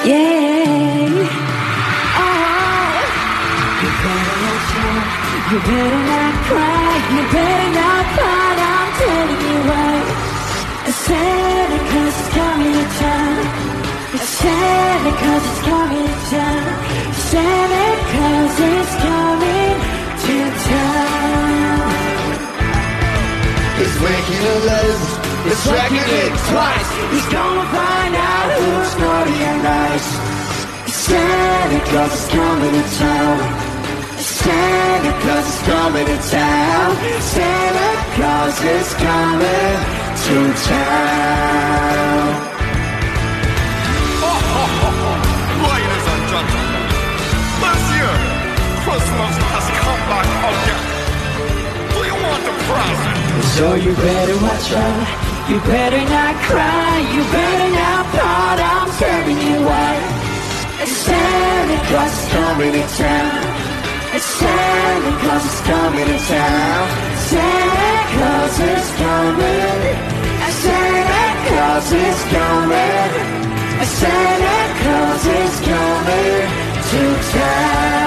Yeah. Oh. You better watch out. You better not cry. You better not fight. I'm telling you why. Santa Claus is coming to town. Santa Claus is coming to town. Santa Claus is coming to town. He's making a list. He's tracking it twice. He's gonna find out who's naughty and nice. Santa Claus is coming to town. Santa Claus is coming to town. Santa Claus is coming to town. Ladies and gentlemen, this year, Christmas has come back again. Do you want a present? So you better watch out. You better not cry. You better not pout. I'm telling you why. Santa Claus is coming to town. Santa Claus is coming to town. Santa Claus is coming. Santa Claus is coming. Santa Claus is coming to town.